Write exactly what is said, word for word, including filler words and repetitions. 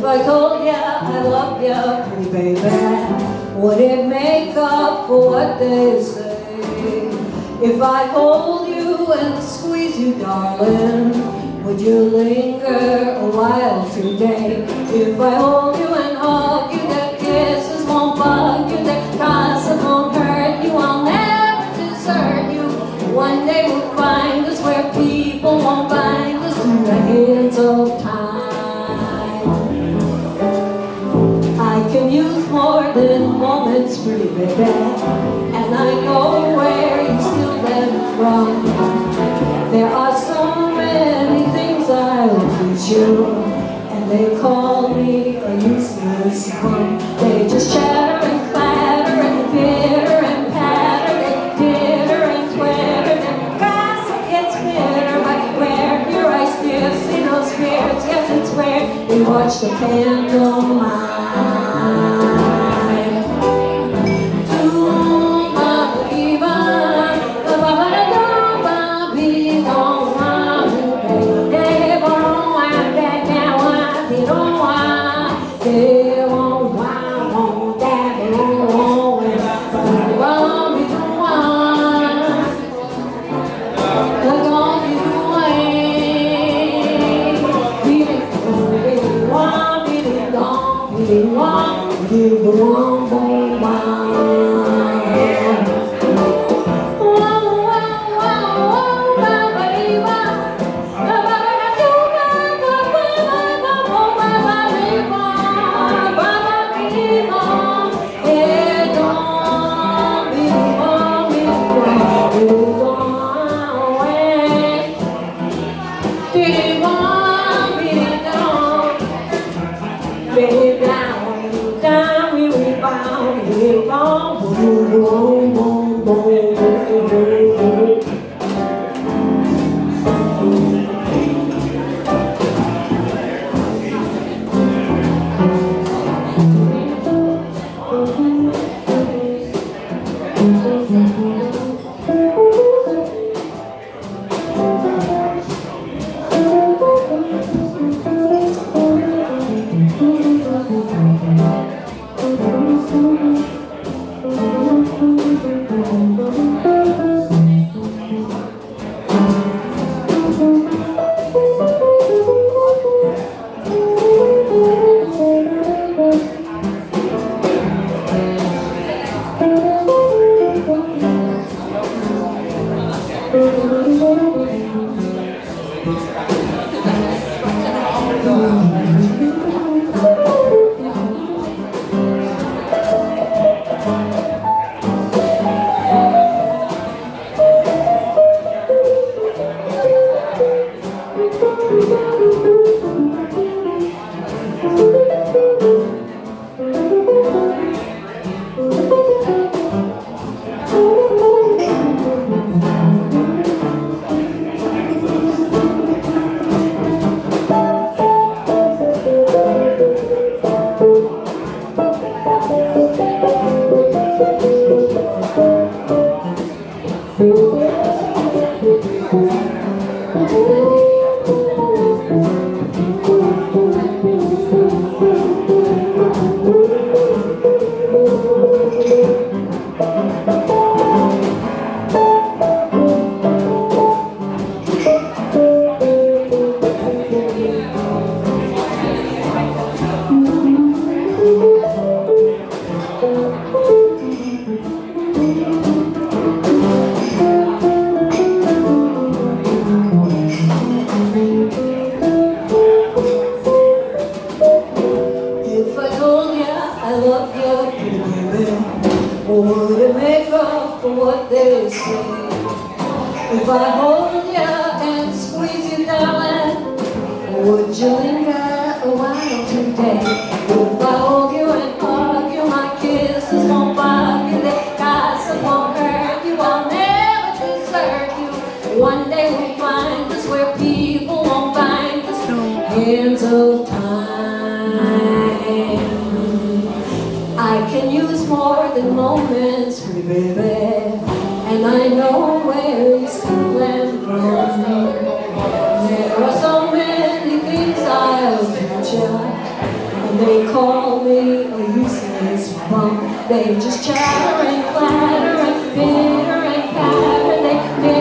If I told ya I love ya, pretty baby, would it make up for what they say? If I hold you and squeeze you, darling, would you linger a while today? If I hold you and hug you, the kisses won't bug you, the gossip won't hurt you, I'll never desert you. One day we'll find us where people won't bind us to the hands of time. I can use more than moments, pretty baby, and I know where you steal them from. There are so many things I'll teach you, and they call me a useless one. They just chatter and clatter and pitter and patter, they titter and twitter, and gossip gets bitter. But where here I still see those spirits, yes it's where we watch the pantomime. If I hold ya and squeeze you, darling, would you linger a while today? If I hold you and hug you, my kisses won't bug you, the gossip won't hurt you, I'll never desert you. One day we'll find us where people won't find us, no hands of time. I can use more than moments, pretty baby, and I know where you steal them from. There are so many things I'll teach you, They call me a useless bum. They just chatter and clatter and bitter and patter. They